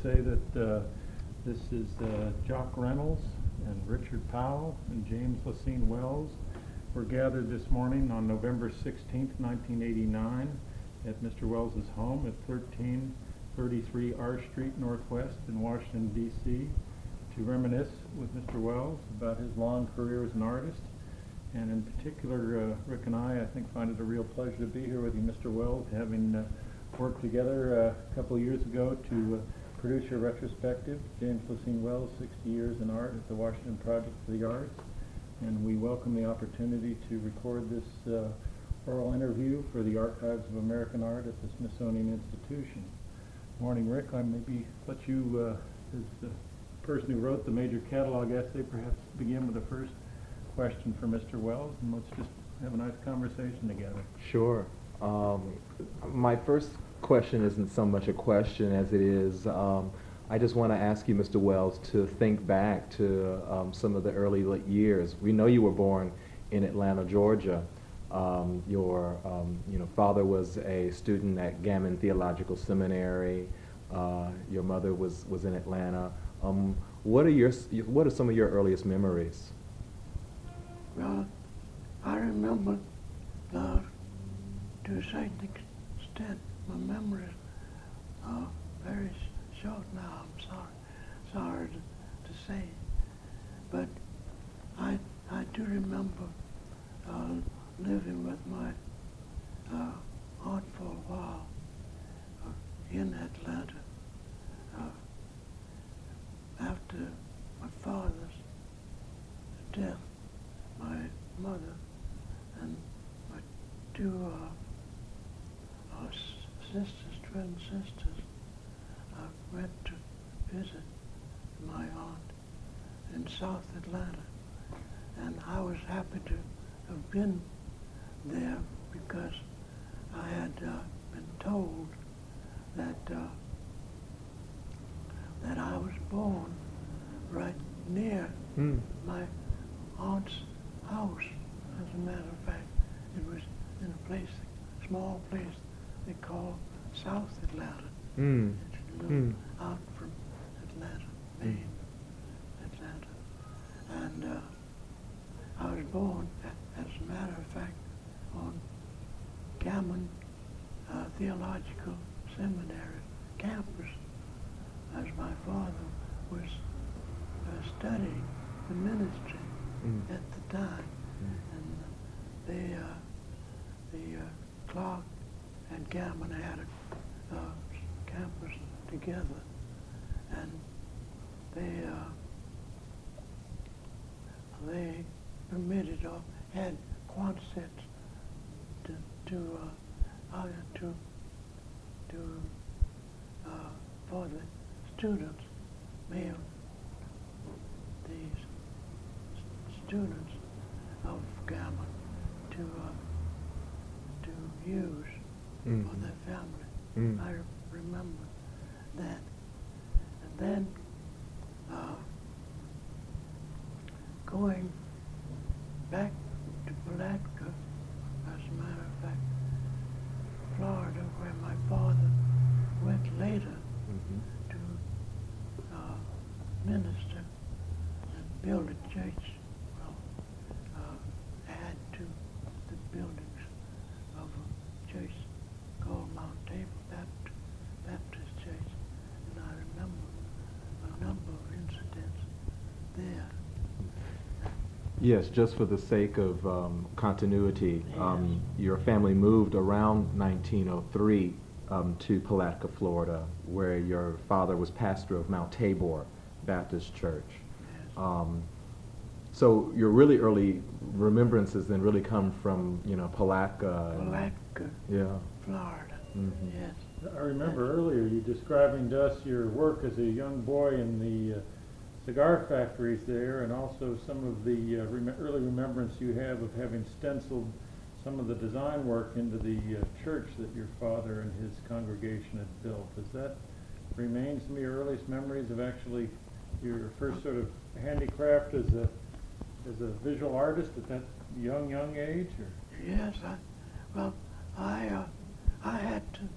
say that this is Jock Reynolds and Richard Powell and James Lacine Wells. We're gathered this morning on November 16th, 1989 at Mr. Wells' home at 1333 R Street Northwest in Washington, D.C. to reminisce with Mr. Wells about his long career as an artist. And in particular, Rick and I think, find it a real pleasure to be here with you, Mr. Wells, having worked together a couple of years ago to produce your retrospective, James Lacine Wells, 60 Years in Art at the Washington Project for the Arts. And we welcome the opportunity to record this oral interview for the Archives of American Art at the Smithsonian Institution. Morning, Rick. I maybe let you, as the person who wrote the major catalog essay, perhaps begin with the first question for Mr. Wells, and let's just have a nice conversation together. Sure. My first question isn't so much a question as it is, I just want to ask you, Mr. Wells, to think back to some of the early years. We know you were born in Atlanta, Georgia. Your father was a student at Gammon Theological Seminary. Your mother was in Atlanta. What are some of your earliest memories? Well, I remember, to a certain extent, my memory is very short now. I'm sorry to say, but I do remember living with my aunt for a while in Atlanta. After my father's death, my mother and my two twin sisters, went to visit my aunt in South Atlanta, and I was happy to have been there because I had been told that I was born right near my aunt's house. As a matter of fact, it was in a small place they call South Atlanta. It's a little out from Atlanta, Maine, Atlanta. And I was born, as a matter of fact, on Gammon Theological Seminary campus, as my father was studying the ministry at the time. And the Clark and Gammon had a campus together, and they permitted or had quantsets for the students, male, these students of Gammon to use for their family. I remember that. And then going back to Palatka, as a matter of fact, Florida, where my father went later to minister and build a church, add to the buildings of a church called Mount Tabor Baptist Church. And I remember a number of incidents there. Yes, just for the sake of continuity, Yes. Your family moved around 1903 to Palatka, Florida, where your father was pastor of Mount Tabor Baptist Church. Yes. So your really early remembrances then really come from, Palatka. Palatka, Yeah. Florida. Yes. I remember earlier you describing to us your work as a young boy in the cigar factories there, and also some of the early remembrance you have of having stenciled some of the design work into the church that your father and his congregation had built. Does that remain some of your earliest memories of actually your first sort of handicraft as a visual artist at that young age? Or? Yes, I had to